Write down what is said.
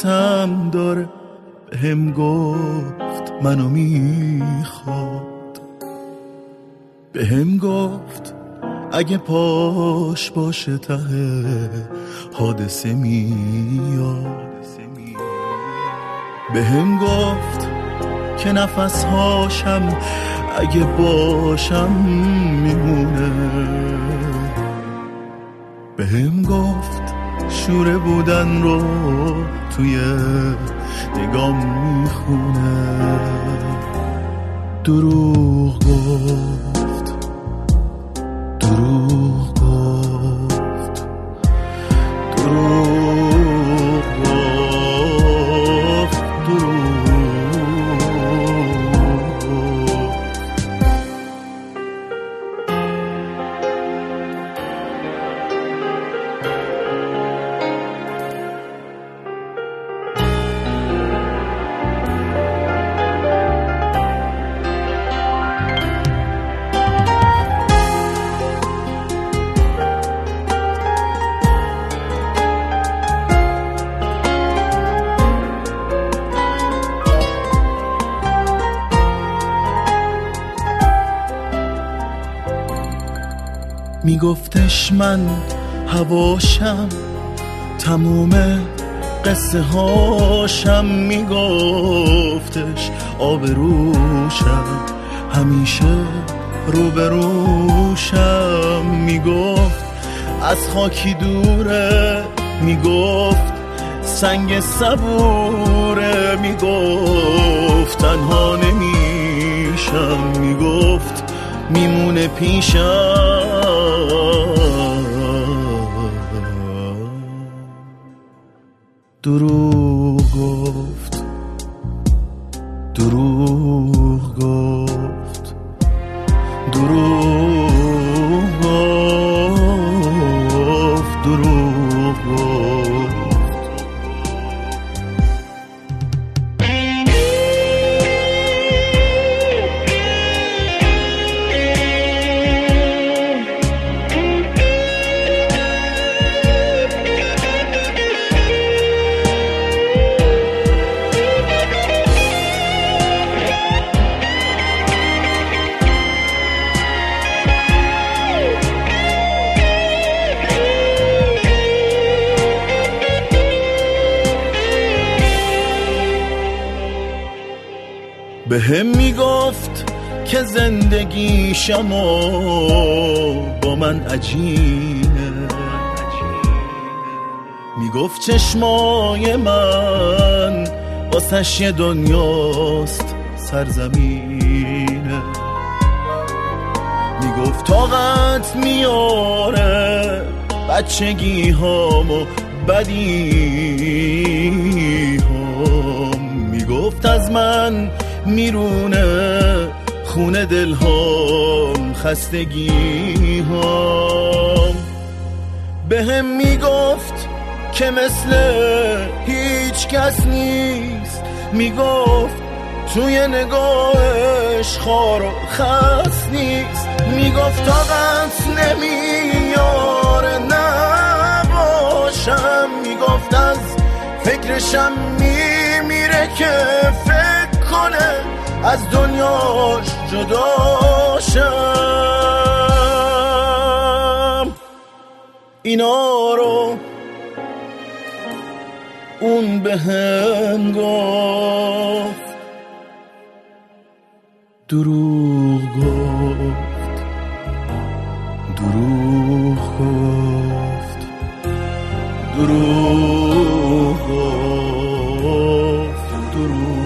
دوستم داره، بهم گفت منو میخواد، بهم گفت اگه پاش باشه ته حادثه میاد، بهم گفت که نفسهاشم اگه باشم میمونه، بهم گفت شوره بودن رو توی نگام میخونه، دروغ گفت، دروغ گفت، دروغ گفت، دروغ. میگفتش من هواشم، تموم قصه هاشم، میگفتش آبروشم، همیشه روبروشم، میگفت از خاکی دوره، میگفت سنگ صبوره، میگفت تنها نمیشم، میگفت میمونه پیشم، دروغ گفت، دروغ گفت، دروغ گفت، دروغ گفت. بهم میگفت که زندگیشم با من عجینه، میگفت چشمای من واسش یه دنیاست سرزمینه، میگفت طاقت میاره بچگی هامو بدی هام، میگفت از من میرونه خونه دل هام، خستگی هام، بهم میگفت که مثل هیچ کس نیست، میگفت توی نگاهش خار و خس نیست، میگفت طاقت نمیاره نباشم، میگفت از فکرشم میمیره که فکر کنه از دنیاش جداشم، اینا رو اون بهم گفت، دروغ گفت، دروغ گفت، دروغ گفت، دروغ